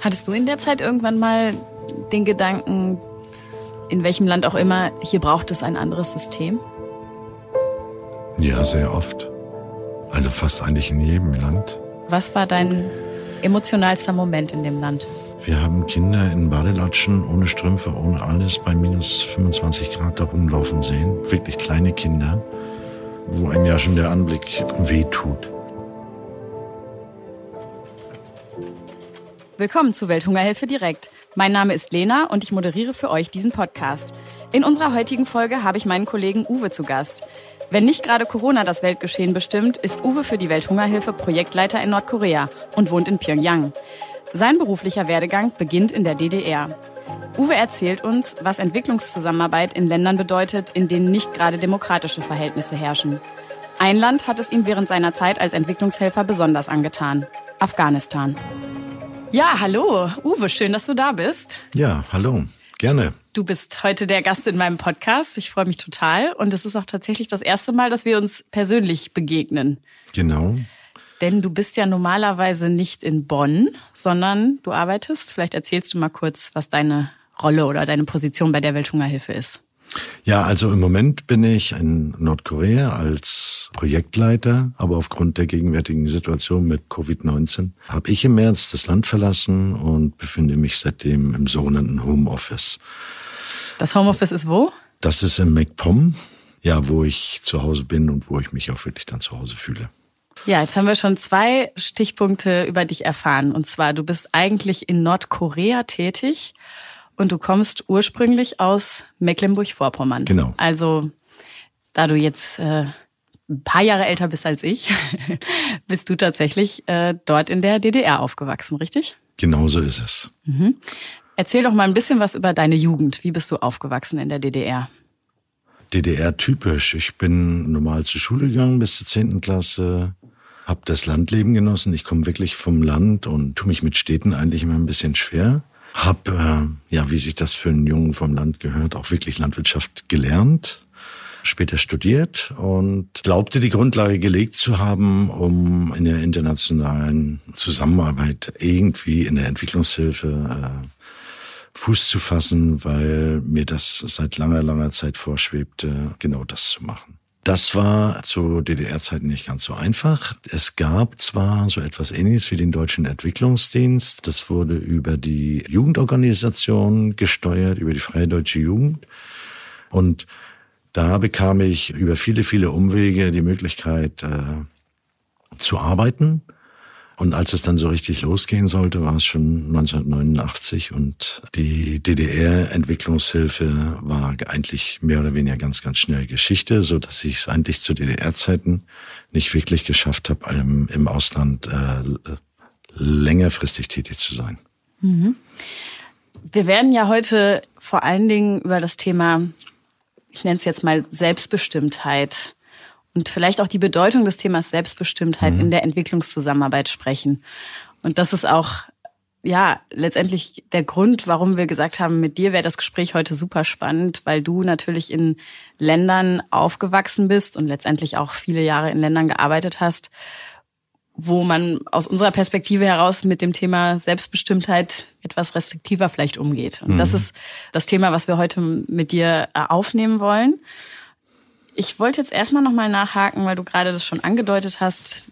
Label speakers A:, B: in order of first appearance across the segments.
A: Hattest du in der Zeit irgendwann mal den Gedanken, in welchem Land auch immer, hier braucht es ein anderes System?
B: Ja, sehr oft. Also fast eigentlich in jedem Land.
A: Was war dein emotionalster Moment in dem Land?
B: Wir haben Kinder in Badelatschen, ohne Strümpfe, ohne alles, bei minus 25 Grad da rumlaufen sehen. Wirklich kleine Kinder, wo einem ja schon der Anblick wehtut.
A: Willkommen zu Welthungerhilfe direkt. Mein Name ist Lena und ich moderiere für euch diesen Podcast. In unserer heutigen Folge habe ich meinen Kollegen Uwe zu Gast. Wenn nicht gerade Corona das Weltgeschehen bestimmt, ist Uwe für die Welthungerhilfe Projektleiter in Nordkorea und wohnt in Pyongyang. Sein beruflicher Werdegang beginnt in der DDR. Uwe erzählt uns, was Entwicklungszusammenarbeit in Ländern bedeutet, in denen nicht gerade demokratische Verhältnisse herrschen. Ein Land hat es ihm während seiner Zeit als Entwicklungshelfer besonders angetan: Afghanistan. Ja, hallo, Uwe, schön, dass du da bist.
B: Ja, hallo, gerne.
A: Du bist heute der Gast in meinem Podcast. Ich freue mich total. Und es ist auch tatsächlich das erste Mal, dass wir uns persönlich begegnen.
B: Genau.
A: Denn du bist ja normalerweise nicht in Bonn, sondern du arbeitest. Vielleicht erzählst du mal kurz, was deine Rolle oder deine Position bei der Welthungerhilfe ist.
B: Ja, also im Moment bin ich in Nordkorea als Projektleiter, aber aufgrund der gegenwärtigen Situation mit Covid-19 habe ich im März das Land verlassen und befinde mich seitdem im sogenannten Homeoffice.
A: Das Homeoffice ist wo?
B: Das ist in MacPom, ja, wo ich zu Hause bin und wo ich mich auch wirklich dann zu Hause fühle.
A: Ja, jetzt haben wir schon 2 Stichpunkte über dich erfahren. Und zwar, du bist eigentlich in Nordkorea tätig. Und du kommst ursprünglich aus Mecklenburg-Vorpommern.
B: Genau.
A: Also, da du jetzt ein paar Jahre älter bist als ich, bist du tatsächlich dort in der DDR aufgewachsen, richtig?
B: Genau so ist es.
A: Mhm. Erzähl doch mal ein bisschen was über deine Jugend. Wie bist du aufgewachsen in der DDR?
B: DDR-typisch. Ich bin normal zur Schule gegangen bis zur 10. Klasse, habe das Landleben genossen. Ich komme wirklich vom Land und tue mich mit Städten eigentlich immer ein bisschen schwer. Hab, wie sich das für einen Jungen vom Land gehört, auch wirklich Landwirtschaft gelernt, später studiert und glaubte, die Grundlage gelegt zu haben, um in der internationalen Zusammenarbeit irgendwie in der Entwicklungshilfe Fuß zu fassen, weil mir das seit langer, langer Zeit vorschwebte, genau das zu machen. Das war zu DDR-Zeiten nicht ganz so einfach. Es gab zwar so etwas Ähnliches wie den Deutschen Entwicklungsdienst. Das wurde über die Jugendorganisation gesteuert, über die Freie Deutsche Jugend. Und da bekam ich über viele, viele Umwege die Möglichkeit zu arbeiten. Und als es dann so richtig losgehen sollte, war es schon 1989 und die DDR-Entwicklungshilfe war eigentlich mehr oder weniger ganz, ganz schnell Geschichte, so dass ich es eigentlich zu DDR-Zeiten nicht wirklich geschafft habe, im Ausland längerfristig tätig zu sein.
A: Mhm. Wir werden ja heute vor allen Dingen über das Thema, ich nenne es jetzt mal Selbstbestimmtheit, und vielleicht auch die Bedeutung des Themas Selbstbestimmtheit in der Entwicklungszusammenarbeit sprechen. Und das ist auch, ja, letztendlich der Grund, warum wir gesagt haben, mit dir wäre das Gespräch heute super spannend, weil du natürlich in Ländern aufgewachsen bist und letztendlich auch viele Jahre in Ländern gearbeitet hast, wo man aus unserer Perspektive heraus mit dem Thema Selbstbestimmtheit etwas restriktiver vielleicht umgeht. Und das ist das Thema, was wir heute mit dir aufnehmen wollen. Ich wollte jetzt erstmal nochmal nachhaken, weil du gerade das schon angedeutet hast.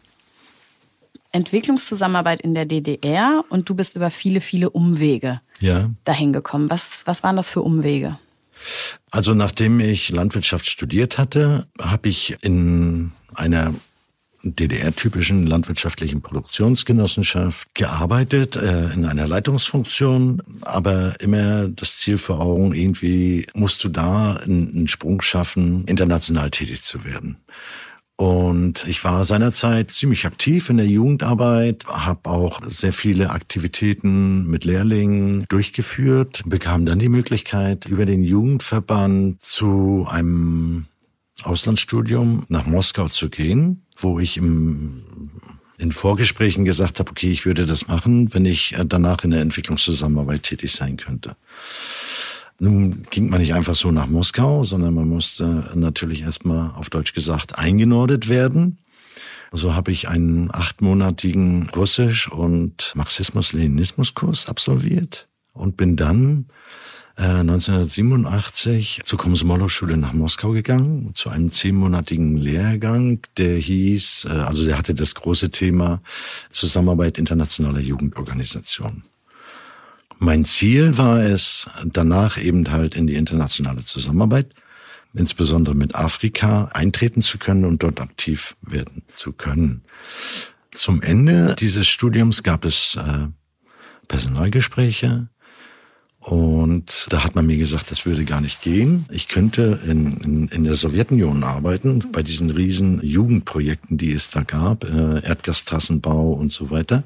A: Entwicklungszusammenarbeit in der DDR und du bist über viele, viele Umwege dahin gekommen. Was waren das für Umwege?
B: Also nachdem ich Landwirtschaft studiert hatte, habe ich in einer DDR-typischen landwirtschaftlichen Produktionsgenossenschaft gearbeitet, in einer Leitungsfunktion, aber immer das Ziel vor Augen, irgendwie musst du da einen Sprung schaffen, international tätig zu werden. Und ich war seinerzeit ziemlich aktiv in der Jugendarbeit, habe auch sehr viele Aktivitäten mit Lehrlingen durchgeführt, bekam dann die Möglichkeit, über den Jugendverband zu einem Auslandsstudium nach Moskau zu gehen, wo ich in Vorgesprächen gesagt habe, okay, ich würde das machen, wenn ich danach in der Entwicklungszusammenarbeit tätig sein könnte. Nun ging man nicht einfach so nach Moskau, sondern man musste natürlich erstmal, auf Deutsch gesagt, eingenordet werden. So habe ich einen 8-monatigen Russisch- und Marxismus-Leninismus-Kurs absolviert und bin dann 1987 zur Komsomolow-Schule nach Moskau gegangen, zu einem 10-monatigen Lehrgang, der hieß, der hatte das große Thema Zusammenarbeit internationaler Jugendorganisationen. Mein Ziel war es, danach eben halt in die internationale Zusammenarbeit, insbesondere mit Afrika, eintreten zu können und dort aktiv werden zu können. Zum Ende dieses Studiums gab es Personalgespräche und da hat man mir gesagt, das würde gar nicht gehen. Ich könnte in der Sowjetunion arbeiten, bei diesen riesen Jugendprojekten, die es da gab, Erdgastrassenbau und so weiter.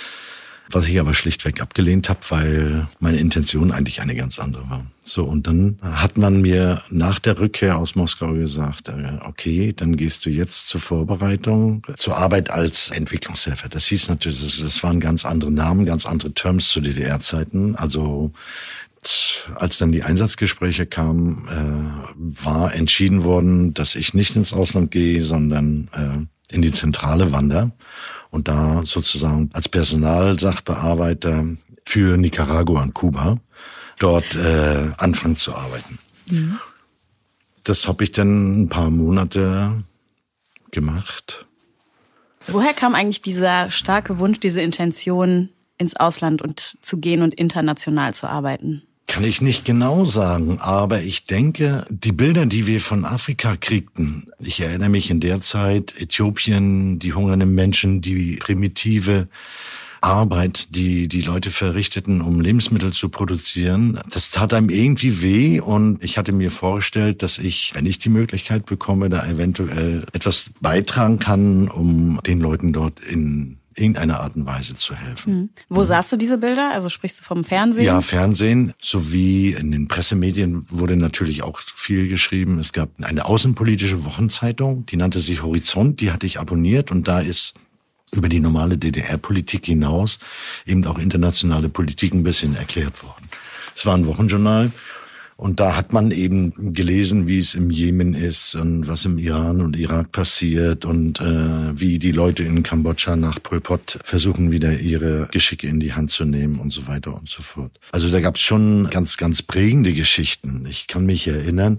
B: Was ich aber schlichtweg abgelehnt habe, weil meine Intention eigentlich eine ganz andere war. So, und dann hat man mir nach der Rückkehr aus Moskau gesagt, okay, dann gehst du jetzt zur Vorbereitung, zur Arbeit als Entwicklungshelfer. Das hieß natürlich, das waren ganz andere Namen, ganz andere Terms zu DDR-Zeiten. Also als dann die Einsatzgespräche kamen, war entschieden worden, dass ich nicht ins Ausland gehe, sondern in die Zentrale wandere und da sozusagen als Personalsachbearbeiter für Nicaragua und Kuba dort anfangen zu arbeiten. Mhm. Das habe ich dann ein paar Monate gemacht.
A: Woher kam eigentlich dieser starke Wunsch, diese Intention, ins Ausland und zu gehen und international zu arbeiten?
B: Kann ich nicht genau sagen, aber ich denke, die Bilder, die wir von Afrika kriegten, ich erinnere mich in der Zeit, Äthiopien, die hungernden Menschen, die primitive Arbeit, die die Leute verrichteten, um Lebensmittel zu produzieren, das tat einem irgendwie weh und ich hatte mir vorgestellt, dass ich, wenn ich die Möglichkeit bekomme, da eventuell etwas beitragen kann, um den Leuten dort in irgendeiner Art und Weise zu helfen.
A: Wo sahst du diese Bilder? Also sprichst du vom Fernsehen?
B: Ja, Fernsehen sowie in den Pressemedien wurde natürlich auch viel geschrieben. Es gab eine außenpolitische Wochenzeitung, die nannte sich Horizont, die hatte ich abonniert und da ist über die normale DDR-Politik hinaus eben auch internationale Politik ein bisschen erklärt worden. Es war ein Wochenjournal. Und da hat man eben gelesen, wie es im Jemen ist und was im Iran und Irak passiert und wie die Leute in Kambodscha nach Pol Pot versuchen, wieder ihre Geschicke in die Hand zu nehmen und so weiter und so fort. Also da gab es schon ganz, ganz prägende Geschichten. Ich kann mich erinnern,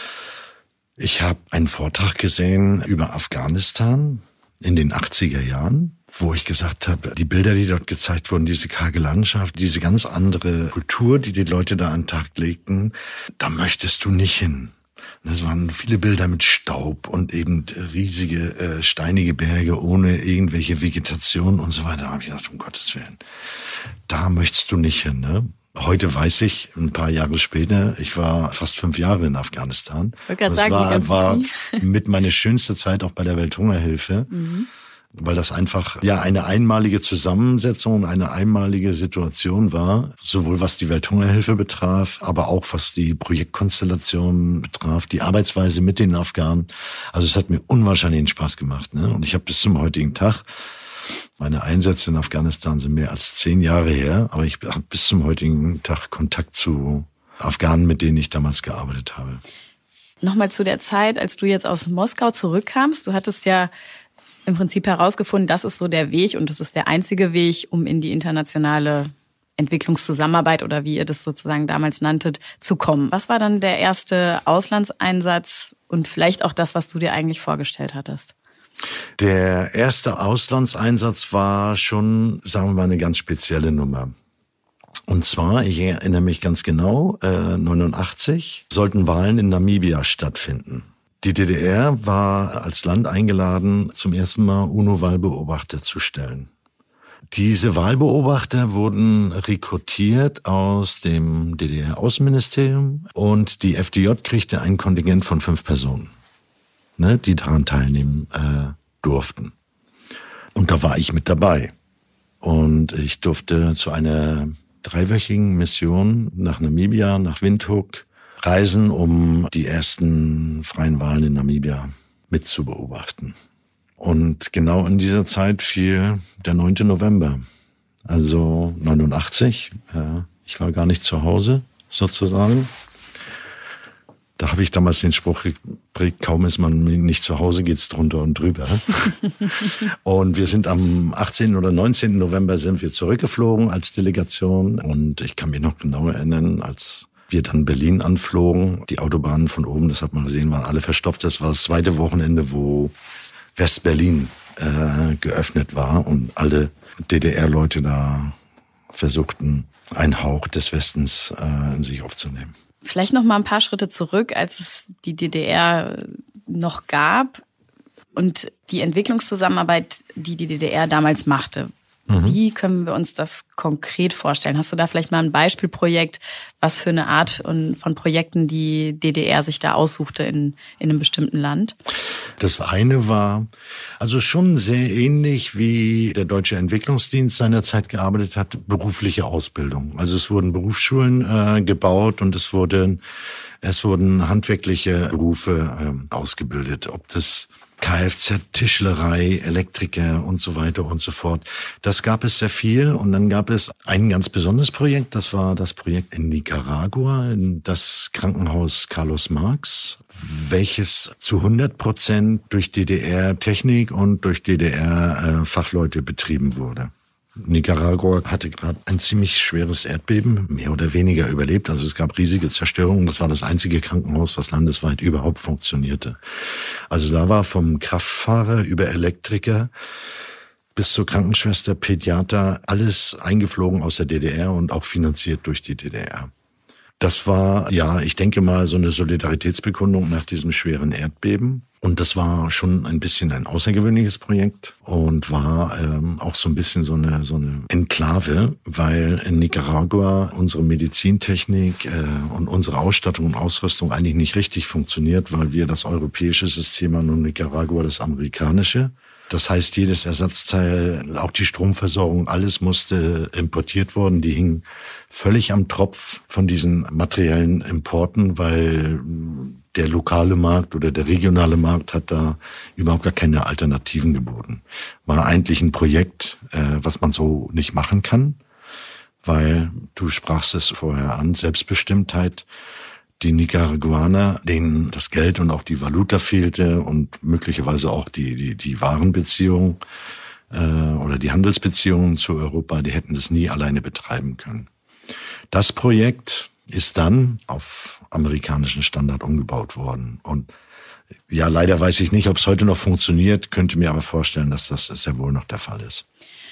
B: ich habe einen Vortrag gesehen über Afghanistan in den 80er Jahren, wo ich gesagt habe, die Bilder, die dort gezeigt wurden, diese karge Landschaft, diese ganz andere Kultur, die die Leute da an den Tag legten, da möchtest du nicht hin. Das waren viele Bilder mit Staub und eben riesige steinige Berge ohne irgendwelche Vegetation und so weiter. Da habe ich gedacht, um Gottes Willen, da möchtest du nicht hin, ne? Heute weiß ich, ein paar Jahre später, ich war fast 5 Jahre in Afghanistan.
A: Ich wollte gerade sagen,
B: war mit meine schönste Zeit auch bei der Welthungerhilfe. Mhm. Weil das einfach ja eine einmalige Zusammensetzung, eine einmalige Situation war, sowohl was die Welthungerhilfe betraf, aber auch was die Projektkonstellation betraf, die Arbeitsweise mit den Afghanen. Also es hat mir unwahrscheinlichen Spaß gemacht, ne? Und ich habe bis zum heutigen Tag, meine Einsätze in Afghanistan sind mehr als 10 Jahre her, aber ich habe bis zum heutigen Tag Kontakt zu Afghanen, mit denen ich damals gearbeitet habe.
A: Nochmal zu der Zeit, als du jetzt aus Moskau zurückkamst. Du hattest ja im Prinzip herausgefunden, das ist so der Weg und das ist der einzige Weg, um in die internationale Entwicklungszusammenarbeit oder wie ihr das sozusagen damals nanntet, zu kommen. Was war dann der erste Auslandseinsatz und vielleicht auch das, was du dir eigentlich vorgestellt hattest?
B: Der erste Auslandseinsatz war schon, sagen wir mal, eine ganz spezielle Nummer. Und zwar, ich erinnere mich ganz genau, 1989 sollten Wahlen in Namibia stattfinden. Die DDR war als Land eingeladen, zum ersten Mal UNO-Wahlbeobachter zu stellen. Diese Wahlbeobachter wurden rekrutiert aus dem DDR-Außenministerium und die FDJ kriegte ein Kontingent von 5 Personen, ne, die daran teilnehmen durften. Und da war ich mit dabei. Und ich durfte zu einer 3-wöchigen Mission nach Namibia, nach Windhoek, reisen, um die ersten freien Wahlen in Namibia mitzubeobachten. Und genau in dieser Zeit fiel der 9. November, also 89. Ich war gar nicht zu Hause, sozusagen. Da habe ich damals den Spruch geprägt, kaum ist man nicht zu Hause, geht's drunter und drüber. Und wir sind am 18. oder 19. November sind wir zurückgeflogen als Delegation. Und ich kann mich noch genau erinnern, als wir dann Berlin anflogen, die Autobahnen von oben, das hat man gesehen, waren alle verstopft. Das war das zweite Wochenende, wo West-Berlin geöffnet war und alle DDR-Leute da versuchten, einen Hauch des Westens in sich aufzunehmen.
A: Vielleicht noch mal ein paar Schritte zurück, als es die DDR noch gab und die Entwicklungszusammenarbeit, die die DDR damals machte. Wie können wir uns das konkret vorstellen? Hast du da vielleicht mal ein Beispielprojekt, was für eine Art von Projekten die DDR sich da aussuchte in einem bestimmten Land?
B: Das eine war also schon sehr ähnlich, wie der Deutsche Entwicklungsdienst seinerzeit gearbeitet hat, berufliche Ausbildung. Also es wurden Berufsschulen gebaut und es wurden handwerkliche Berufe ausgebildet. Ob das Kfz, Tischlerei, Elektriker und so weiter und so fort. Das gab es sehr viel. Und dann gab es ein ganz besonderes Projekt. Das war das Projekt in Nicaragua, das Krankenhaus Carlos Marx, welches zu 100% durch DDR-Technik und durch DDR-Fachleute betrieben wurde. Nicaragua hatte gerade ein ziemlich schweres Erdbeben, mehr oder weniger überlebt. Also es gab riesige Zerstörungen. Das war das einzige Krankenhaus, was landesweit überhaupt funktionierte. Also da war vom Kraftfahrer über Elektriker bis zur Krankenschwester, Pädiater, alles eingeflogen aus der DDR und auch finanziert durch die DDR. Das war, ja, ich denke mal, so eine Solidaritätsbekundung nach diesem schweren Erdbeben. Und das war schon ein bisschen ein außergewöhnliches Projekt und war auch so ein bisschen so eine Enklave, weil in Nicaragua unsere Medizintechnik und unsere Ausstattung und Ausrüstung eigentlich nicht richtig funktioniert, weil wir das europäische System haben und Nicaragua das amerikanische. Das heißt, jedes Ersatzteil, auch die Stromversorgung, alles musste importiert worden. Die hingen völlig am Tropf von diesen materiellen Importen, weil der lokale Markt oder der regionale Markt hat da überhaupt gar keine Alternativen geboten. War eigentlich ein Projekt, was man so nicht machen kann, weil du sprachst es vorher an, Selbstbestimmtheit. Die Nicaraguaner, denen das Geld und auch die Valuta fehlte und möglicherweise auch die Warenbeziehung oder die Handelsbeziehungen zu Europa, die hätten das nie alleine betreiben können. Das Projekt ist dann auf amerikanischen Standard umgebaut worden. Und ja, leider weiß ich nicht, ob es heute noch funktioniert, könnte mir aber vorstellen, dass das sehr wohl noch der Fall ist.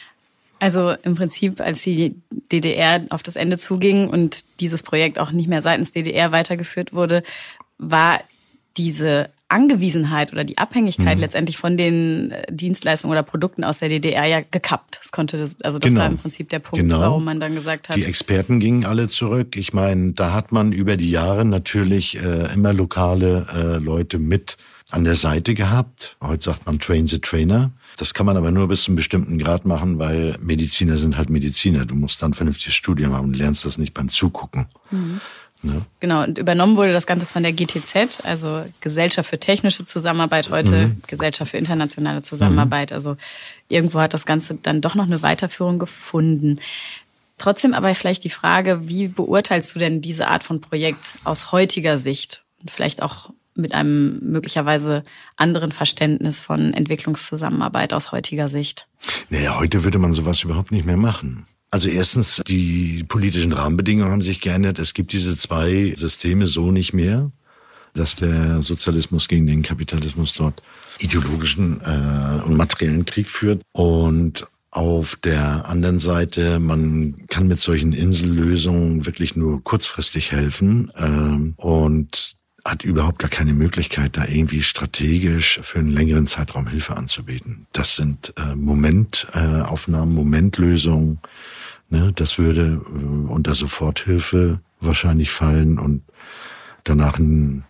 A: Also im Prinzip, als die DDR auf das Ende zuging und dieses Projekt auch nicht mehr seitens DDR weitergeführt wurde, war diese Angewiesenheit oder die Abhängigkeit letztendlich von den Dienstleistungen oder Produkten aus der DDR ja gekappt. Das war im Prinzip der Punkt, warum man dann gesagt hat.
B: Die Experten gingen alle zurück. Ich meine, da hat man über die Jahre natürlich immer lokale Leute mit an der Seite gehabt. Heute sagt man Train the Trainer. Das kann man aber nur bis zu einem bestimmten Grad machen, weil Mediziner sind halt Mediziner. Du musst dann ein vernünftiges Studium haben und lernst das nicht beim Zugucken. Ne?
A: Genau, und übernommen wurde das Ganze von der GTZ, also Gesellschaft für technische Zusammenarbeit, heute Gesellschaft für internationale Zusammenarbeit. Also irgendwo hat das Ganze dann doch noch eine Weiterführung gefunden. Trotzdem aber vielleicht die Frage, wie beurteilst du denn diese Art von Projekt aus heutiger Sicht und vielleicht auch mit einem möglicherweise anderen Verständnis von Entwicklungszusammenarbeit aus heutiger Sicht?
B: Naja, heute würde man sowas überhaupt nicht mehr machen. Also erstens, die politischen Rahmenbedingungen haben sich geändert. Es gibt diese zwei Systeme so nicht mehr, dass der Sozialismus gegen den Kapitalismus dort ideologischen und materiellen Krieg führt. Und auf der anderen Seite, man kann mit solchen Insellösungen wirklich nur kurzfristig helfen und hat überhaupt gar keine Möglichkeit, da irgendwie strategisch für einen längeren Zeitraum Hilfe anzubieten. Das sind Momentaufnahmen, Momentlösungen. Ne, das würde unter Soforthilfe wahrscheinlich fallen und danach ein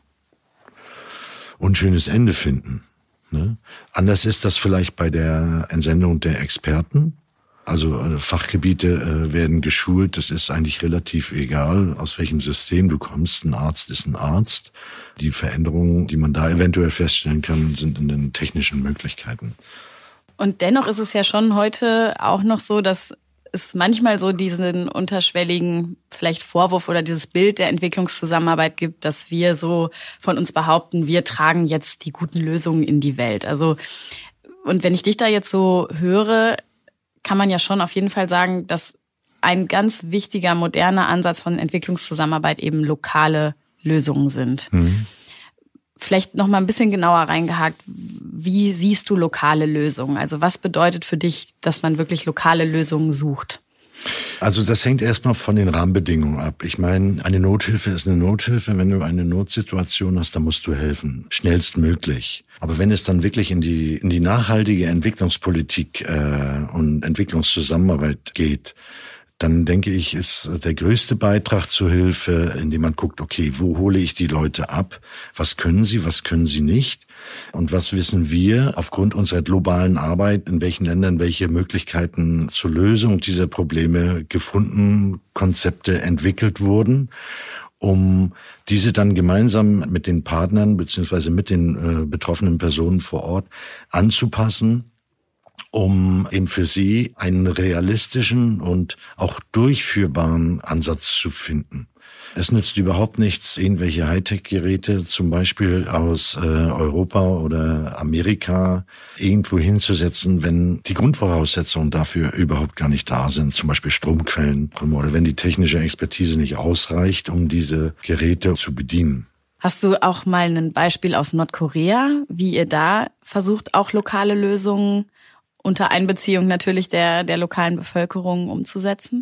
B: unschönes Ende finden. Ne? Anders ist das vielleicht bei der Entsendung der Experten. Also Fachgebiete werden geschult. Das ist eigentlich relativ egal, aus welchem System du kommst. Ein Arzt ist ein Arzt. Die Veränderungen, die man da eventuell feststellen kann, sind in den technischen Möglichkeiten.
A: Und dennoch ist es ja schon heute auch noch so, dass es manchmal so diesen unterschwelligen vielleicht Vorwurf oder dieses Bild der Entwicklungszusammenarbeit gibt, dass wir so von uns behaupten, wir tragen jetzt die guten Lösungen in die Welt. Also, und wenn ich dich da jetzt so höre, kann man ja schon auf jeden Fall sagen, dass ein ganz wichtiger, moderner Ansatz von Entwicklungszusammenarbeit eben lokale Lösungen sind. Vielleicht noch mal ein bisschen genauer reingehakt. Wie siehst du lokale Lösungen? Also was bedeutet für dich, dass man wirklich lokale Lösungen sucht?
B: Also das hängt erstmal von den Rahmenbedingungen ab. Ich meine, eine Nothilfe ist eine Nothilfe. Wenn du eine Notsituation hast, dann musst du helfen. Schnellstmöglich. Aber wenn es dann wirklich in die nachhaltige Entwicklungspolitik und Entwicklungszusammenarbeit geht, dann denke ich, ist der größte Beitrag zur Hilfe, indem man guckt, okay, wo hole ich die Leute ab? Was können sie nicht? Und was wissen wir aufgrund unserer globalen Arbeit, in welchen Ländern welche Möglichkeiten zur Lösung dieser Probleme gefunden, Konzepte entwickelt wurden, um diese dann gemeinsam mit den Partnern beziehungsweise mit den betroffenen Personen vor Ort anzupassen, um eben für sie einen realistischen und auch durchführbaren Ansatz zu finden. Es nützt überhaupt nichts, irgendwelche Hightech-Geräte zum Beispiel aus Europa oder Amerika irgendwo hinzusetzen, wenn die Grundvoraussetzungen dafür überhaupt gar nicht da sind, zum Beispiel Stromquellen oder wenn die technische Expertise nicht ausreicht, um diese Geräte zu bedienen.
A: Hast du auch mal ein Beispiel aus Nordkorea, wie ihr da versucht, auch lokale Lösungen unter Einbeziehung natürlich der lokalen Bevölkerung umzusetzen?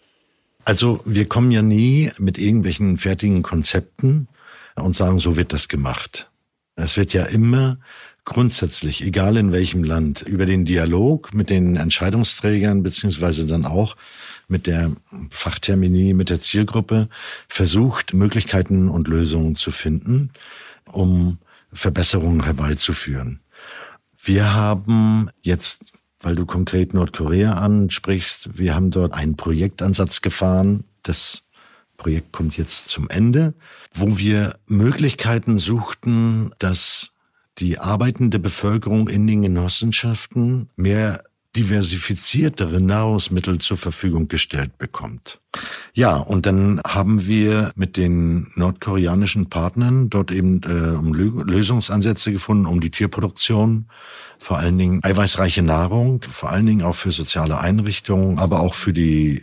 B: Also wir kommen ja nie mit irgendwelchen fertigen Konzepten und sagen, so wird das gemacht. Es wird ja immer grundsätzlich, egal in welchem Land, über den Dialog mit den Entscheidungsträgern beziehungsweise dann auch mit der Fachtermini, mit der Zielgruppe versucht, Möglichkeiten und Lösungen zu finden, um Verbesserungen herbeizuführen. Wir haben jetzt, weil du konkret Nordkorea ansprichst, wir haben dort einen Projektansatz gefahren. Das Projekt kommt jetzt zum Ende, wo wir Möglichkeiten suchten, dass die arbeitende Bevölkerung in den Genossenschaften mehr diversifiziertere Nahrungsmittel zur Verfügung gestellt bekommt. Ja, und dann haben wir mit den nordkoreanischen Partnern dort eben Lösungsansätze gefunden, um die Tierproduktion, vor allen Dingen eiweißreiche Nahrung, vor allen Dingen auch für soziale Einrichtungen, aber auch für die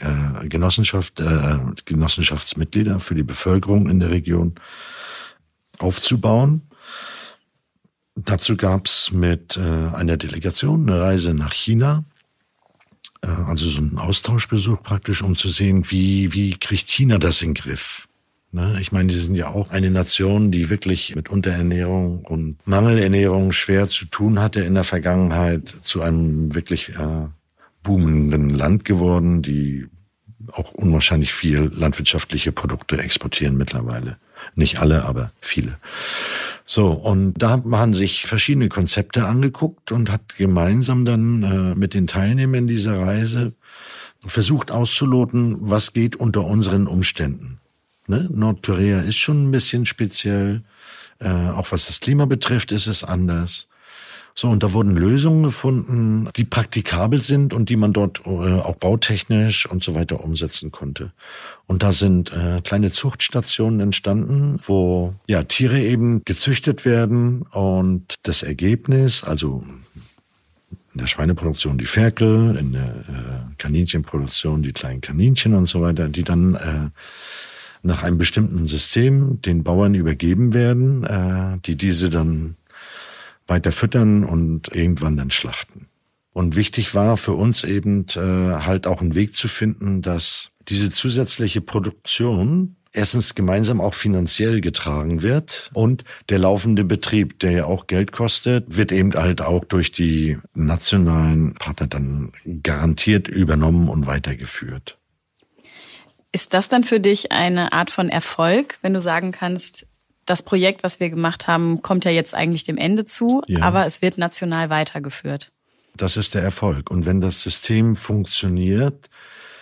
B: Genossenschaftsmitglieder, für die Bevölkerung in der Region aufzubauen. Dazu gab's mit einer Delegation eine Reise nach China, also so ein Austauschbesuch praktisch, um zu sehen, wie kriegt China das in den Griff. Ne? Ich meine, die sind ja auch eine Nation, die wirklich mit Unterernährung und Mangelernährung schwer zu tun hatte in der Vergangenheit, zu einem wirklich boomenden Land geworden, die auch unwahrscheinlich viel landwirtschaftliche Produkte exportieren mittlerweile. Nicht alle, aber viele. So, und da hat man sich verschiedene Konzepte angeguckt und hat gemeinsam dann mit den Teilnehmern dieser Reise versucht auszuloten, was geht unter unseren Umständen. Ne? Nordkorea ist schon ein bisschen speziell, auch was das Klima betrifft, ist es anders. So, und da wurden Lösungen gefunden, die praktikabel sind und die man dort auch bautechnisch und so weiter umsetzen konnte. Und da sind kleine Zuchtstationen entstanden, wo ja Tiere eben gezüchtet werden und das Ergebnis, also in der Schweineproduktion die Ferkel, in der Kaninchenproduktion die kleinen Kaninchen und so weiter, die dann nach einem bestimmten System den Bauern übergeben werden, die diese dann weiter füttern und irgendwann dann schlachten. Und wichtig war für uns eben halt auch einen Weg zu finden, dass diese zusätzliche Produktion erstens gemeinsam auch finanziell getragen wird und der laufende Betrieb, der ja auch Geld kostet, wird eben halt auch durch die nationalen Partner dann garantiert übernommen und weitergeführt.
A: Ist das dann für dich eine Art von Erfolg, wenn du sagen kannst, das Projekt, was wir gemacht haben, kommt ja jetzt eigentlich dem Ende zu, ja, aber es wird national weitergeführt?
B: Das ist der Erfolg. Und wenn das System funktioniert,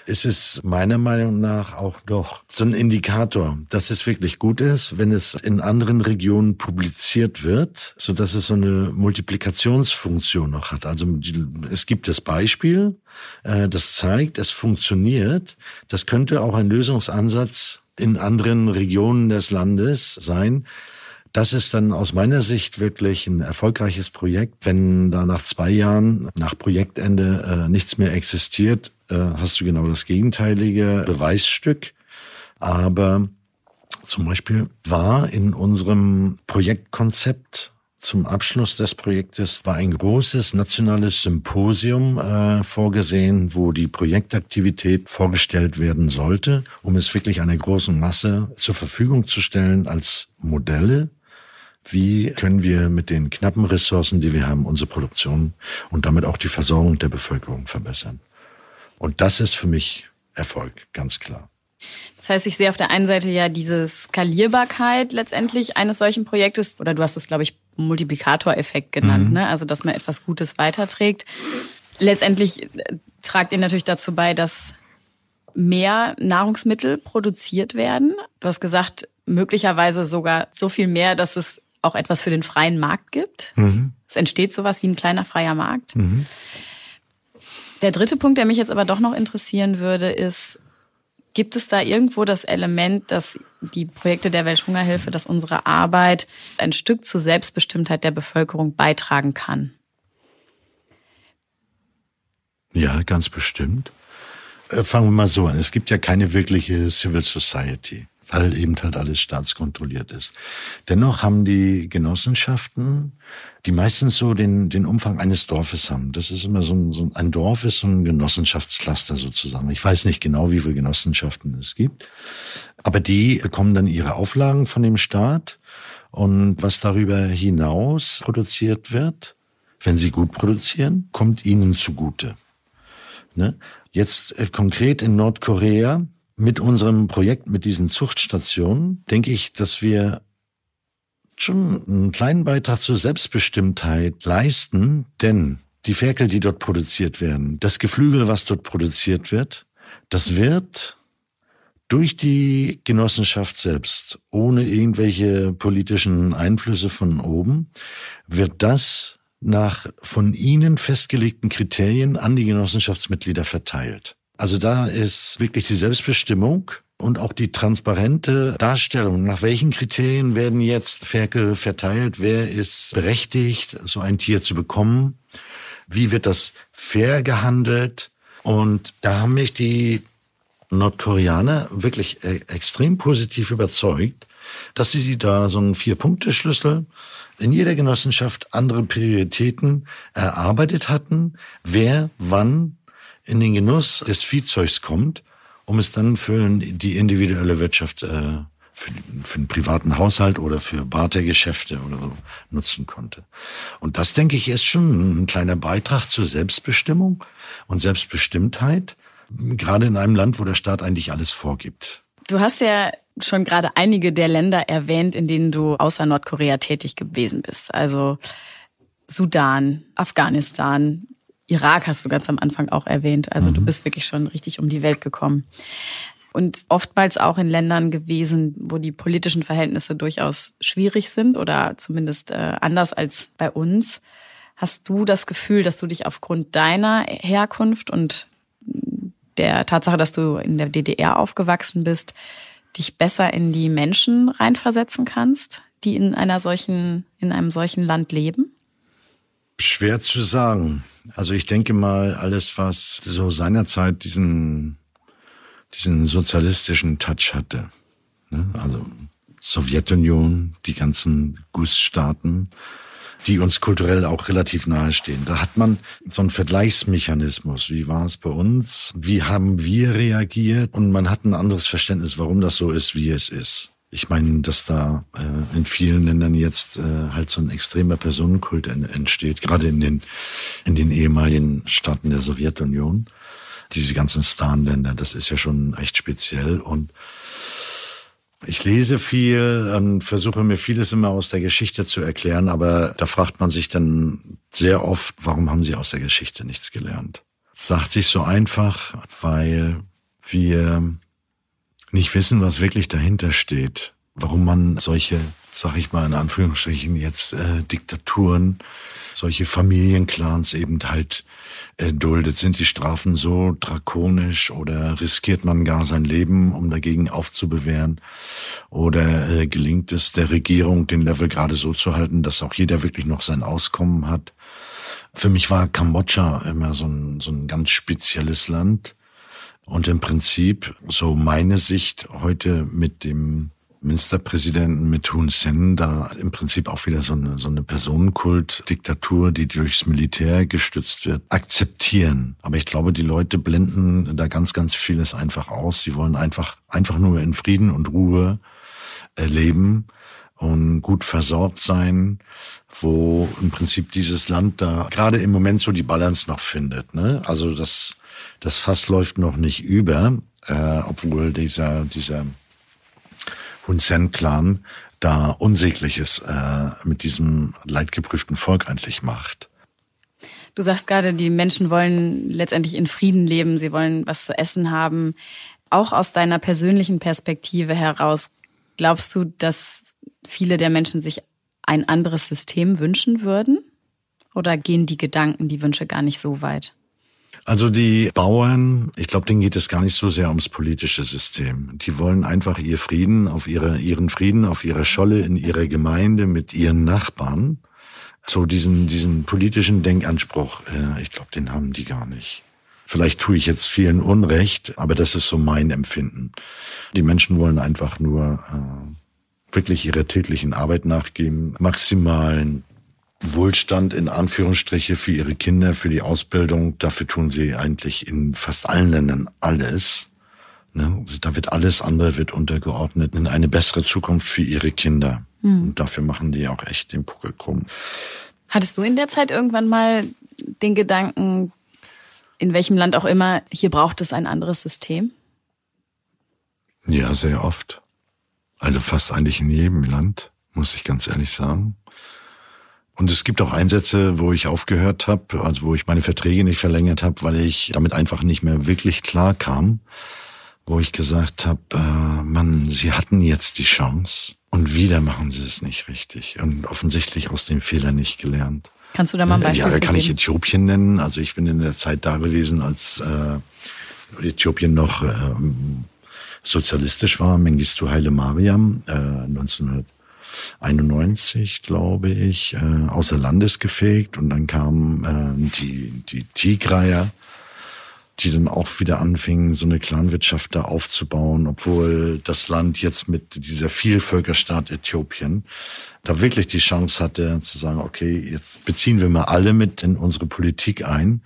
B: ist es meiner Meinung nach auch doch so ein Indikator, dass es wirklich gut ist, wenn es in anderen Regionen publiziert wird, so dass es so eine Multiplikationsfunktion noch hat. Also es gibt das Beispiel, das zeigt, es funktioniert. Das könnte auch ein Lösungsansatz in anderen Regionen des Landes sein. Das ist dann aus meiner Sicht wirklich ein erfolgreiches Projekt. Wenn da nach 2 Jahren, nach Projektende, nichts mehr existiert, hast du genau das gegenteilige Beweisstück. Aber zum Beispiel war in unserem Projektkonzept zum Abschluss des Projektes war ein großes nationales Symposium vorgesehen, wo die Projektaktivität vorgestellt werden sollte, um es wirklich einer großen Masse zur Verfügung zu stellen als Modelle. Wie können wir mit den knappen Ressourcen, die wir haben, unsere Produktion und damit auch die Versorgung der Bevölkerung verbessern? Und das ist für mich Erfolg, ganz klar.
A: Das heißt, ich sehe auf der einen Seite ja diese Skalierbarkeit letztendlich eines solchen Projektes, oder du hast es, glaube ich, Multiplikatoreffekt genannt, ne? Also, dass man etwas Gutes weiterträgt. Letztendlich tragt ihr natürlich dazu bei, dass mehr Nahrungsmittel produziert werden. Du hast gesagt, möglicherweise sogar so viel mehr, dass es auch etwas für den freien Markt gibt. Es entsteht sowas wie ein kleiner freier Markt. Der dritte Punkt, der mich jetzt aber doch noch interessieren würde, ist, gibt es da irgendwo das Element, dass die Projekte der Welthungerhilfe, dass unsere Arbeit ein Stück zur Selbstbestimmtheit der Bevölkerung beitragen kann?
B: Ja, ganz bestimmt. Fangen wir mal so an. Es gibt ja keine wirkliche Civil Society, weil eben halt alles staatskontrolliert ist. Dennoch haben die Genossenschaften, die meistens so den Umfang eines Dorfes haben. Das ist immer ein Dorf ist so ein Genossenschaftscluster sozusagen. Ich weiß nicht genau, wie viele Genossenschaften es gibt. Aber die bekommen dann ihre Auflagen von dem Staat. Und was darüber hinaus produziert wird, wenn sie gut produzieren, kommt ihnen zugute. Ne? Jetzt konkret in Nordkorea, mit unserem Projekt, mit diesen Zuchtstationen, denke ich, dass wir schon einen kleinen Beitrag zur Selbstbestimmtheit leisten, denn die Ferkel, die dort produziert werden, das Geflügel, was dort produziert wird, das wird durch die Genossenschaft selbst, ohne irgendwelche politischen Einflüsse von oben, wird das nach von ihnen festgelegten Kriterien an die Genossenschaftsmitglieder verteilt. Also da ist wirklich die Selbstbestimmung und auch die transparente Darstellung, nach welchen Kriterien werden jetzt Ferkel verteilt, wer ist berechtigt, so ein Tier zu bekommen, wie wird das fair gehandelt. Und da haben mich die Nordkoreaner wirklich extrem positiv überzeugt, dass sie da so einen 4-Punkte-Schlüssel in jeder Genossenschaft andere Prioritäten erarbeitet hatten, wer wann in den Genuss des Viehzeugs kommt, um es dann für die individuelle Wirtschaft, für den privaten Haushalt oder für Bartergeschäfte oder so nutzen konnte. Und das, denke ich, ist schon ein kleiner Beitrag zur Selbstbestimmung und Selbstbestimmtheit, gerade in einem Land, wo der Staat eigentlich alles vorgibt.
A: Du hast ja schon gerade einige der Länder erwähnt, in denen du außer Nordkorea tätig gewesen bist. Also Sudan, Afghanistan, Irak hast du ganz am Anfang auch erwähnt. Also du bist wirklich schon richtig um die Welt gekommen. Und oftmals auch in Ländern gewesen, wo die politischen Verhältnisse durchaus schwierig sind oder zumindest anders als bei uns. Hast du das Gefühl, dass du dich aufgrund deiner Herkunft und der Tatsache, dass du in der DDR aufgewachsen bist, dich besser in die Menschen reinversetzen kannst, die in einem solchen Land leben?
B: Schwer zu sagen. Also ich denke mal, alles, was so seinerzeit diesen sozialistischen Touch hatte, ne? Also Sowjetunion, die ganzen Gussstaaten, die uns kulturell auch relativ nahe stehen. Da hat man so einen Vergleichsmechanismus. Wie war es bei uns? Wie haben wir reagiert? Und man hat ein anderes Verständnis, warum das so ist, wie es ist. Ich meine, dass da in vielen Ländern jetzt halt so ein extremer Personenkult entsteht, gerade in den ehemaligen Staaten der Sowjetunion. Diese ganzen Stan-Länder, das ist ja schon echt speziell. Und ich lese viel und versuche mir vieles immer aus der Geschichte zu erklären, aber da fragt man sich dann sehr oft, warum haben sie aus der Geschichte nichts gelernt? Das sagt sich so einfach, weil wir nicht wissen, was wirklich dahinter steht. Warum man solche, sag ich mal in Anführungsstrichen jetzt, Diktaturen, solche Familienclans eben halt duldet. Sind die Strafen so drakonisch oder riskiert man gar sein Leben, um dagegen aufzubewehren? Oder gelingt es der Regierung, den Level gerade so zu halten, dass auch jeder wirklich noch sein Auskommen hat? Für mich war Kambodscha immer so ein ganz spezielles Land. Und im Prinzip, so meine Sicht heute mit dem Ministerpräsidenten, mit Hun Sen, da im Prinzip auch wieder so eine Personenkult-Diktatur, die durchs Militär gestützt wird, akzeptieren. Aber ich glaube, die Leute blenden da ganz, ganz vieles einfach aus. Sie wollen einfach nur in Frieden und Ruhe leben und gut versorgt sein, wo im Prinzip dieses Land da gerade im Moment so die Balance noch findet, ne? Also das Fass läuft noch nicht über, obwohl dieser Hun Sen-Clan da Unsägliches mit diesem leidgeprüften Volk eigentlich macht.
A: Du sagst gerade, die Menschen wollen letztendlich in Frieden leben, sie wollen was zu essen haben. Auch aus deiner persönlichen Perspektive heraus, glaubst du, dass viele der Menschen sich ein anderes System wünschen würden? Oder gehen die Gedanken, die Wünsche gar nicht so weit?
B: Also die Bauern, ich glaube, denen geht es gar nicht so sehr ums politische System. Die wollen einfach ihren Frieden auf ihrer Scholle, in ihrer Gemeinde, mit ihren Nachbarn. So diesen politischen Denkanspruch, ich glaube, den haben die gar nicht. Vielleicht tue ich jetzt vielen Unrecht, aber das ist so mein Empfinden. Die Menschen wollen einfach nur wirklich ihrer täglichen Arbeit nachgehen, maximalen Wohlstand in Anführungsstriche für ihre Kinder, für die Ausbildung. Dafür tun sie eigentlich in fast allen Ländern alles. Ne? Da wird alles andere wird untergeordnet in eine bessere Zukunft für ihre Kinder. Und dafür machen die auch echt den Puckel krumm.
A: Hattest du in der Zeit irgendwann mal den Gedanken, in welchem Land auch immer, hier braucht es ein anderes System?
B: Ja, sehr oft. Also fast eigentlich in jedem Land, muss ich ganz ehrlich sagen. Und es gibt auch Einsätze, wo ich aufgehört habe, also wo ich meine Verträge nicht verlängert habe, weil ich damit einfach nicht mehr wirklich klar kam, wo ich gesagt habe, sie hatten jetzt die Chance und wieder machen sie es nicht richtig und offensichtlich aus den Fehlern nicht gelernt.
A: Kannst du da mal ein Beispiel
B: Ja, da kann ich
A: geben?
B: Äthiopien nennen. Also ich bin in der Zeit da gewesen, als Äthiopien noch sozialistisch war, Mengistu Haile Mariam, 1991, glaube ich, außer Landes gefegt. Und dann kamen die Tigrayer, die dann auch wieder anfingen, so eine Clanwirtschaft da aufzubauen, obwohl das Land jetzt mit dieser Vielvölkerstaat Äthiopien da wirklich die Chance hatte zu sagen, okay, jetzt beziehen wir mal alle mit in unsere Politik ein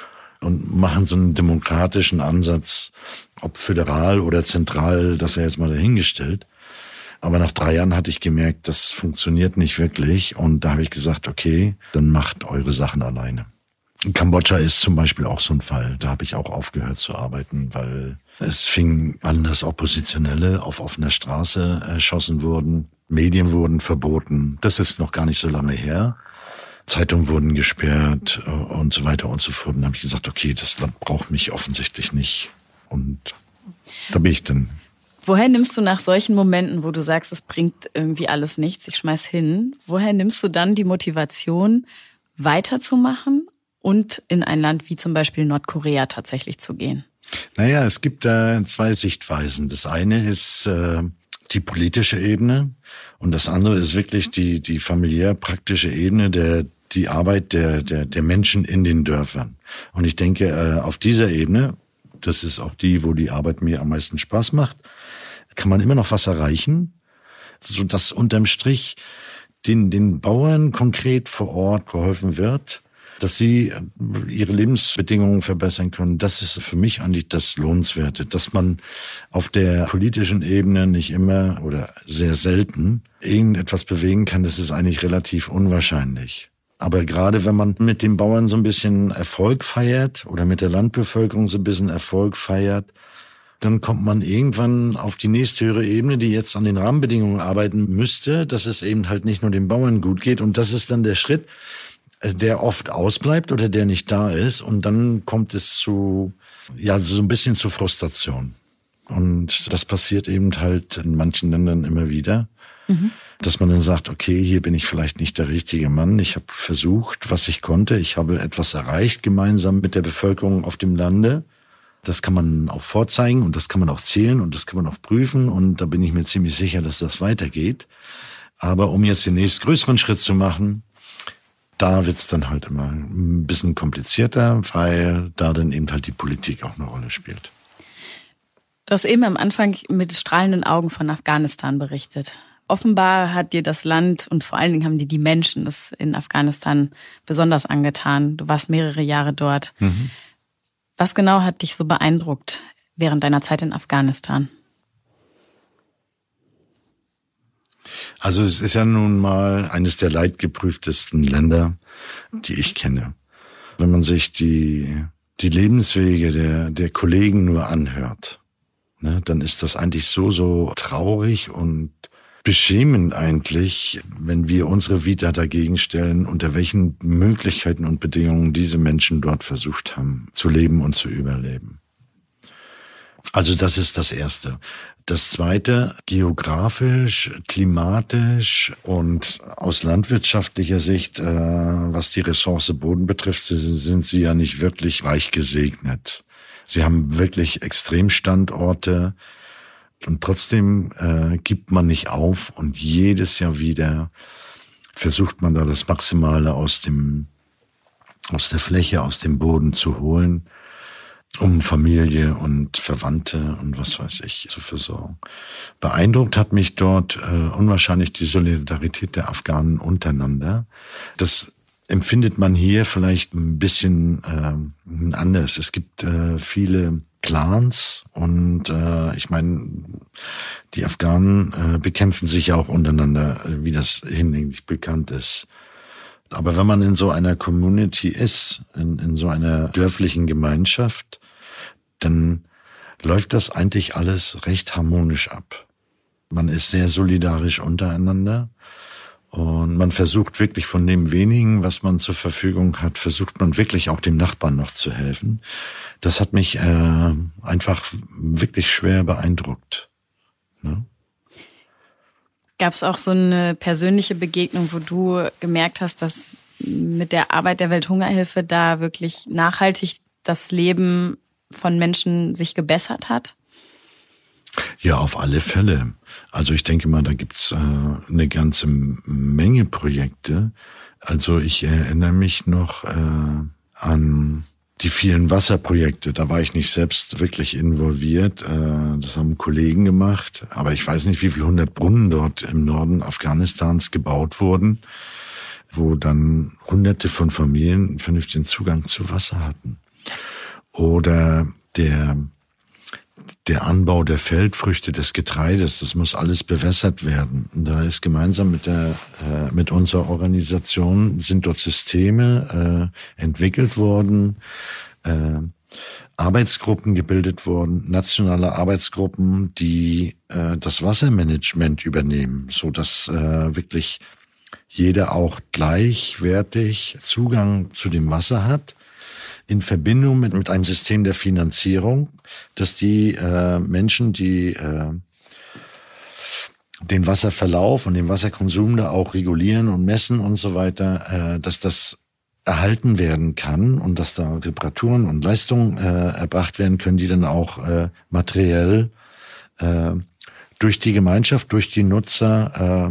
B: und machen so einen demokratischen Ansatz, ob föderal oder zentral, das ist ja jetzt mal dahingestellt. Aber nach 3 Jahren hatte ich gemerkt, das funktioniert nicht wirklich. Und da habe ich gesagt, okay, dann macht eure Sachen alleine. Kambodscha ist zum Beispiel auch so ein Fall. Da habe ich auch aufgehört zu arbeiten, weil es fing an, dass Oppositionelle auf offener Straße erschossen wurden. Medien wurden verboten. Das ist noch gar nicht so lange her. Zeitungen wurden gesperrt und so weiter und so fort. Und dann habe ich gesagt, okay, das Land braucht mich offensichtlich nicht. Und da bin ich dann.
A: Woher nimmst du nach solchen Momenten, wo du sagst, es bringt irgendwie alles nichts, ich schmeiß hin, woher nimmst du dann die Motivation, weiterzumachen und in ein Land wie zum Beispiel Nordkorea tatsächlich zu gehen?
B: Naja, es gibt da 2 Sichtweisen. Das eine ist die politische Ebene und das andere ist wirklich die familiär-praktische Ebene, die Arbeit der Menschen in den Dörfern. Und ich denke, auf dieser Ebene, das ist auch die, wo die Arbeit mir am meisten Spaß macht, kann man immer noch was erreichen, sodass unterm Strich den Bauern konkret vor Ort geholfen wird, dass sie ihre Lebensbedingungen verbessern können. Das ist für mich eigentlich das Lohnenswerte, dass man auf der politischen Ebene nicht immer oder sehr selten irgendetwas bewegen kann. Das ist eigentlich relativ unwahrscheinlich. Aber gerade wenn man mit den Bauern so ein bisschen Erfolg feiert oder mit der Landbevölkerung so ein bisschen Erfolg feiert, dann kommt man irgendwann auf die nächsthöhere Ebene, die jetzt an den Rahmenbedingungen arbeiten müsste, dass es eben halt nicht nur den Bauern gut geht. Und das ist dann der Schritt, der oft ausbleibt oder der nicht da ist. Und dann kommt es so ein bisschen zu Frustration. Und das passiert eben halt in manchen Ländern immer wieder, dass man dann sagt, okay, hier bin ich vielleicht nicht der richtige Mann. Ich habe versucht, was ich konnte. Ich habe etwas erreicht gemeinsam mit der Bevölkerung auf dem Lande. Das kann man auch vorzeigen und das kann man auch zählen und das kann man auch prüfen. Und da bin ich mir ziemlich sicher, dass das weitergeht. Aber um jetzt den nächstgrößeren Schritt zu machen, da wird's dann halt immer ein bisschen komplizierter, weil da dann eben halt die Politik auch eine Rolle spielt.
A: Du hast eben am Anfang mit strahlenden Augen von Afghanistan berichtet. Offenbar hat dir das Land und vor allen Dingen haben dir die Menschen das in Afghanistan besonders angetan. Du warst mehrere Jahre dort. Was genau hat dich so beeindruckt während deiner Zeit in Afghanistan?
B: Also es ist ja nun mal eines der leidgeprüftesten Länder, die ich kenne. Wenn man sich die Lebenswege der Kollegen nur anhört, ne, dann ist das eigentlich so traurig und beschämend eigentlich, wenn wir unsere Vita dagegen stellen, unter welchen Möglichkeiten und Bedingungen diese Menschen dort versucht haben, zu leben und zu überleben. Also das ist das Erste. Das Zweite, geografisch, klimatisch und aus landwirtschaftlicher Sicht, was die Ressource Boden betrifft, sind sie ja nicht wirklich reich gesegnet. Sie haben wirklich Extremstandorte und trotzdem gibt man nicht auf und jedes Jahr wieder versucht man da das Maximale aus der Fläche, aus dem Boden zu holen, um Familie und Verwandte und was weiß ich zu versorgen. Beeindruckt hat mich dort unwahrscheinlich die Solidarität der Afghanen untereinander. Das empfindet man hier vielleicht ein bisschen anders. Es gibt viele Clans und ich meine, die Afghanen bekämpfen sich ja auch untereinander, wie das hinlänglich bekannt ist. Aber wenn man in so einer Community ist, in so einer dörflichen Gemeinschaft, dann läuft das eigentlich alles recht harmonisch ab. Man ist sehr solidarisch untereinander und man versucht wirklich von dem wenigen, was man zur Verfügung hat, versucht man wirklich auch dem Nachbarn noch zu helfen. Das hat mich einfach wirklich schwer beeindruckt. Ne?
A: Gab es auch so eine persönliche Begegnung, wo du gemerkt hast, dass mit der Arbeit der Welthungerhilfe da wirklich nachhaltig das Leben von Menschen sich gebessert hat?
B: Ja, auf alle Fälle. Also ich denke mal, da gibt's eine ganze Menge Projekte. Also ich erinnere mich noch an die vielen Wasserprojekte. Da war ich nicht selbst wirklich involviert. Das haben Kollegen gemacht. Aber ich weiß nicht, wie viele 100 Brunnen dort im Norden Afghanistans gebaut wurden, wo dann Hunderte von Familien einen vernünftigen Zugang zu Wasser hatten. Oder der Anbau der Feldfrüchte, des Getreides, das muss alles bewässert werden. Und da ist gemeinsam mit unserer Organisation sind dort Systeme entwickelt worden, Arbeitsgruppen gebildet worden, nationale Arbeitsgruppen, die das Wassermanagement übernehmen, so dass wirklich jeder auch gleichwertig Zugang zu dem Wasser hat, in Verbindung mit einem System der Finanzierung, dass die Menschen, die den Wasserverlauf und den Wasserkonsum da auch regulieren und messen und so weiter, dass das erhalten werden kann und dass da Reparaturen und Leistungen erbracht werden können, die dann auch materiell durch die Gemeinschaft, durch die Nutzer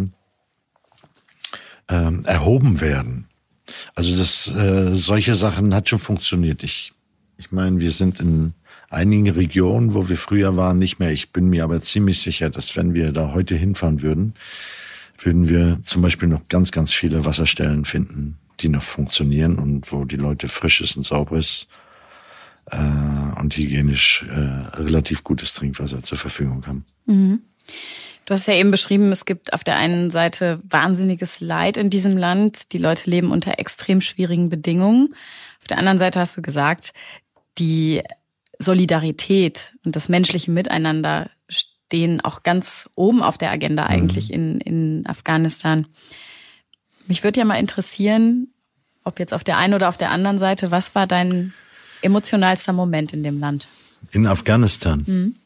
B: erhoben werden. Also solche Sachen hat schon funktioniert. Ich meine, wir sind in einigen Regionen, wo wir früher waren, nicht mehr. Ich bin mir aber ziemlich sicher, dass wenn wir da heute hinfahren würden wir zum Beispiel noch ganz, ganz viele Wasserstellen finden, die noch funktionieren und wo die Leute frisches und sauberes und hygienisch relativ gutes Trinkwasser zur Verfügung haben.
A: Mhm. Du hast ja eben beschrieben, es gibt auf der einen Seite wahnsinniges Leid in diesem Land. Die Leute leben unter extrem schwierigen Bedingungen. Auf der anderen Seite hast du gesagt, die Solidarität und das menschliche Miteinander stehen auch ganz oben auf der Agenda eigentlich in Afghanistan. Mich würde ja mal interessieren, ob jetzt auf der einen oder auf der anderen Seite, was war dein emotionalster Moment in dem Land?
B: In Afghanistan?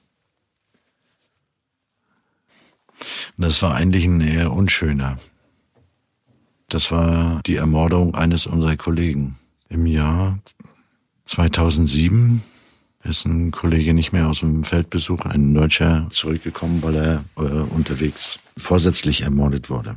B: Das war eigentlich ein eher unschöner. Das war die Ermordung eines unserer Kollegen. Im Jahr 2007 ist ein Kollege nicht mehr aus dem Feldbesuch, ein Deutscher, zurückgekommen, weil er unterwegs vorsätzlich ermordet wurde.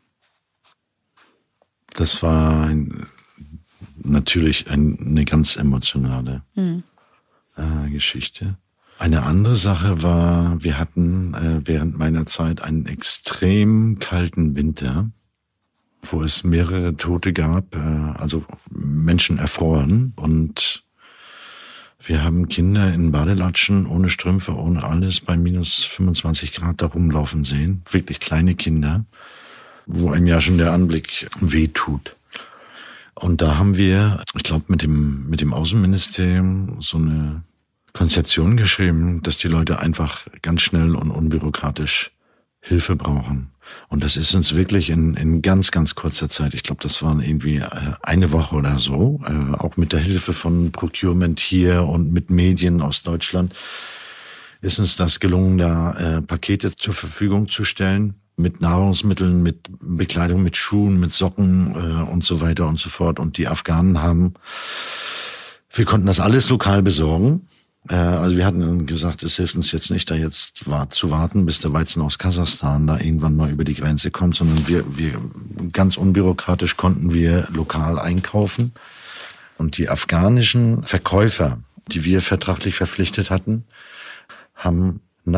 B: Das war natürlich eine ganz emotionale Geschichte. Eine andere Sache war, wir hatten während meiner Zeit einen extrem kalten Winter, wo es mehrere Tote gab, also Menschen erfroren. Und wir haben Kinder in Badelatschen, ohne Strümpfe, ohne alles, bei minus 25 Grad da rumlaufen sehen. Wirklich kleine Kinder, wo einem ja schon der Anblick wehtut. Und da haben wir, ich glaube, mit dem Außenministerium so eine Konzeption geschrieben, dass die Leute einfach ganz schnell und unbürokratisch Hilfe brauchen. Und das ist uns wirklich in ganz, ganz kurzer Zeit, ich glaube, das waren irgendwie eine Woche oder so, auch mit der Hilfe von Procurement hier und mit Medien aus Deutschland, ist uns das gelungen, da Pakete zur Verfügung zu stellen. Mit Nahrungsmitteln, mit Bekleidung, mit Schuhen, mit Socken und so weiter und so fort. Und die Afghanen wir konnten das alles lokal besorgen. Also wir hatten gesagt, es hilft uns jetzt nicht, da jetzt zu warten, bis der Weizen aus Kasachstan da irgendwann mal über die Grenze kommt, sondern wir ganz unbürokratisch konnten wir lokal einkaufen. Und die afghanischen Verkäufer, die wir vertraglich verpflichtet hatten, haben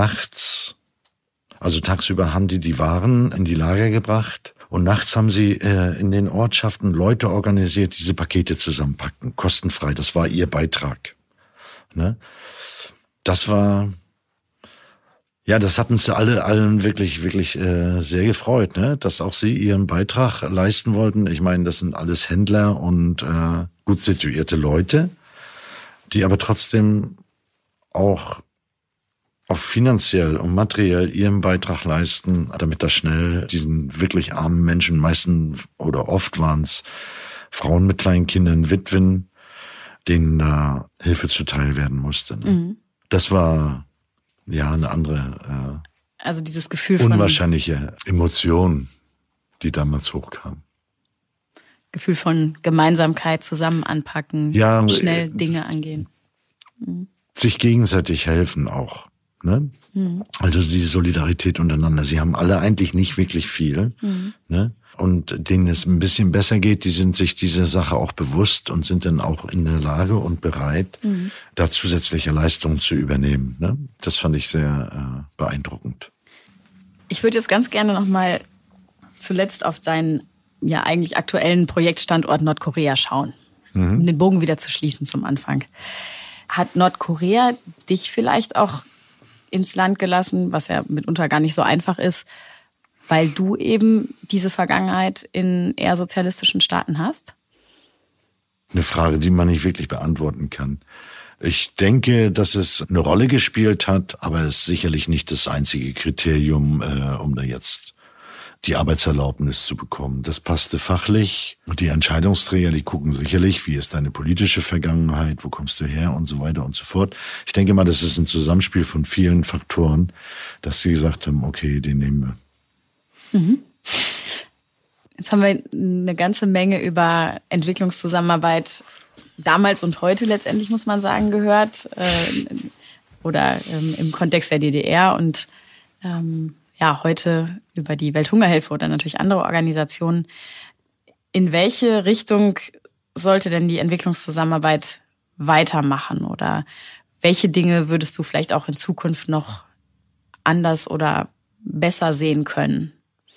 B: tagsüber haben die Waren in die Lager gebracht und nachts haben sie in den Ortschaften Leute organisiert, die diese Pakete zusammenpackten, kostenfrei. Das war ihr Beitrag. Ne? Das war, ja, das hat uns allen wirklich, wirklich sehr gefreut, ne? Dass auch sie ihren Beitrag leisten wollten. Ich meine, das sind alles Händler und gut situierte Leute, die aber trotzdem auch finanziell und materiell ihren Beitrag leisten, damit das schnell diesen wirklich armen Menschen, meistens oder oft waren es Frauen mit kleinen Kindern, Witwen, denen da Hilfe zuteil werden musste. Ne? Mhm. Das war ja eine andere,
A: also dieses Gefühl von
B: unwahrscheinliche Emotion, die damals hochkam.
A: Gefühl von Gemeinsamkeit, zusammen anpacken,
B: ja,
A: schnell Dinge angehen. Mhm.
B: Sich gegenseitig helfen auch. Ne? Mhm. Also diese Solidarität untereinander. Sie haben alle eigentlich nicht wirklich viel. Mhm. Ne? Und denen es ein bisschen besser geht, die sind sich dieser Sache auch bewusst und sind dann auch in der Lage und bereit, da zusätzliche Leistungen zu übernehmen. Ne? Das fand ich sehr beeindruckend.
A: Ich würde jetzt ganz gerne nochmal zuletzt auf deinen ja eigentlich aktuellen Projektstandort Nordkorea schauen, um den Bogen wieder zu schließen zum Anfang. Hat Nordkorea dich vielleicht auch ins Land gelassen, was ja mitunter gar nicht so einfach ist, weil du eben diese Vergangenheit in eher sozialistischen Staaten hast?
B: Eine Frage, die man nicht wirklich beantworten kann. Ich denke, dass es eine Rolle gespielt hat, aber es ist sicherlich nicht das einzige Kriterium, um da jetzt die Arbeitserlaubnis zu bekommen. Das passte fachlich und die Entscheidungsträger, die gucken sicherlich, wie ist deine politische Vergangenheit, wo kommst du her und so weiter und so fort. Ich denke mal, das ist ein Zusammenspiel von vielen Faktoren, dass sie gesagt haben, okay, den nehmen wir.
A: Jetzt haben wir eine ganze Menge über Entwicklungszusammenarbeit damals und heute letztendlich, muss man sagen, gehört. Oder im Kontext der DDR und heute über die Welthungerhilfe oder natürlich andere Organisationen. In welche Richtung sollte denn die Entwicklungszusammenarbeit weitermachen? Oder welche Dinge würdest du vielleicht auch in Zukunft noch anders oder besser sehen können?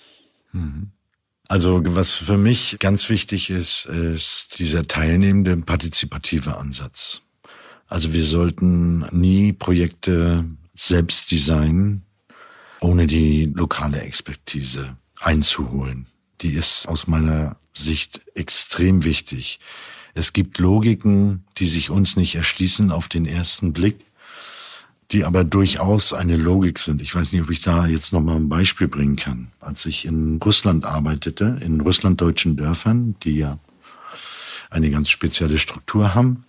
B: Also was für mich ganz wichtig ist dieser teilnehmende, partizipative Ansatz. Also wir sollten nie Projekte selbst designen, ohne die lokale Expertise einzuholen. Die ist aus meiner Sicht extrem wichtig. Es gibt Logiken, die sich uns nicht erschließen auf den ersten Blick, die aber durchaus eine Logik sind. Ich weiß nicht, ob ich da jetzt noch mal ein Beispiel bringen kann. Als ich in Russland arbeitete, in russlanddeutschen Dörfern, die ja eine ganz spezielle Struktur haben.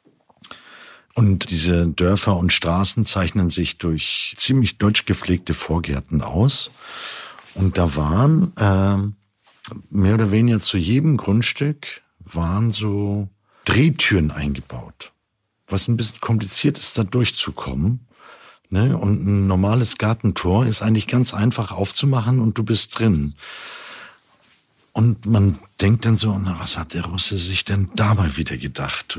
B: Und diese Dörfer und Straßen zeichnen sich durch ziemlich deutsch gepflegte Vorgärten aus. Und da waren mehr oder weniger zu jedem Grundstück waren so Drehtüren eingebaut. Was ein bisschen kompliziert ist, da durchzukommen. Ne? Und ein normales Gartentor ist eigentlich ganz einfach aufzumachen und du bist drin. Und man denkt dann so, na, was hat der Russe sich denn dabei wieder gedacht?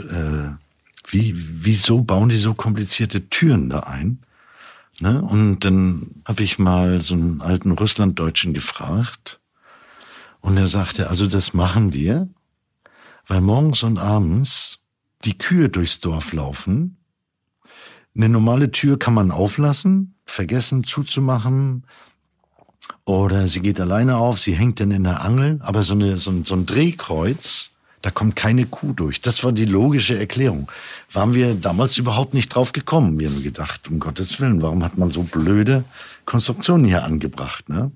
B: Wieso bauen die so komplizierte Türen da ein? Ne? Und dann habe ich mal so einen alten Russlanddeutschen gefragt. Und er sagte, also das machen wir, weil morgens und abends die Kühe durchs Dorf laufen. Eine normale Tür kann man auflassen, vergessen zuzumachen, oder sie geht alleine auf, sie hängt dann in der Angel, aber so ein Drehkreuz, da kommt keine Kuh durch. Das war die logische Erklärung. Waren wir damals überhaupt nicht drauf gekommen. Wir haben gedacht, um Gottes Willen, warum hat man so blöde Konstruktionen hier angebracht, ne?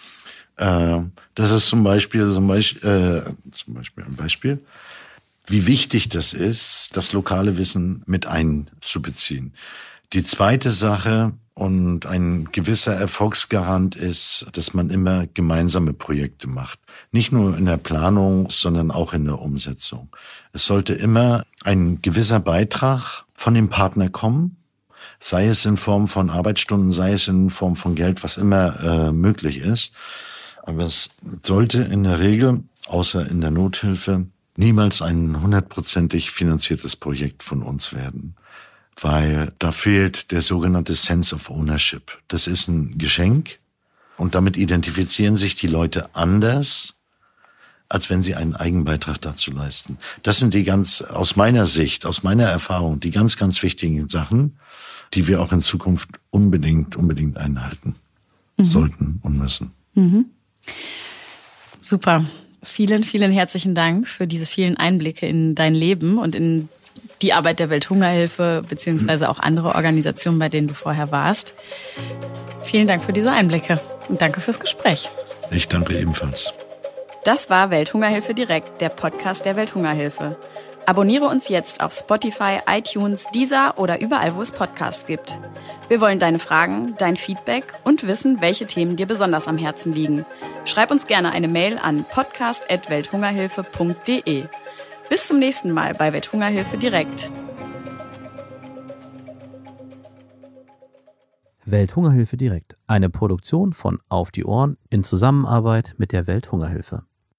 B: Das ist zum Beispiel ein Beispiel, wie wichtig das ist, das lokale Wissen mit einzubeziehen. Die zweite Sache und ein gewisser Erfolgsgarant ist, dass man immer gemeinsame Projekte macht. Nicht nur in der Planung, sondern auch in der Umsetzung. Es sollte immer ein gewisser Beitrag von dem Partner kommen, sei es in Form von Arbeitsstunden, sei es in Form von Geld, was immer möglich ist. Aber es sollte in der Regel, außer in der Nothilfe, niemals ein 100%ig finanziertes Projekt von uns werden. Weil da fehlt der sogenannte Sense of Ownership. Das ist ein Geschenk und damit identifizieren sich die Leute anders, als wenn sie einen Eigenbeitrag dazu leisten. Das sind aus meiner Sicht, aus meiner Erfahrung, die ganz, ganz wichtigen Sachen, die wir auch in Zukunft unbedingt einhalten sollten und müssen.
A: Mhm. Super. Vielen, vielen herzlichen Dank für diese vielen Einblicke in dein Leben und in die Arbeit der Welthungerhilfe beziehungsweise auch andere Organisationen, bei denen du vorher warst. Vielen Dank für diese Einblicke und danke fürs Gespräch.
B: Ich danke ebenfalls.
A: Das war Welthungerhilfe direkt, der Podcast der Welthungerhilfe. Abonniere uns jetzt auf Spotify, iTunes, Deezer oder überall, wo es Podcasts gibt. Wir wollen deine Fragen, dein Feedback und wissen, welche Themen dir besonders am Herzen liegen. Schreib uns gerne eine Mail an podcast@welthungerhilfe.de. Bis zum nächsten Mal bei Welthungerhilfe direkt.
C: Welthungerhilfe direkt, eine Produktion von Auf die Ohren in Zusammenarbeit mit der Welthungerhilfe.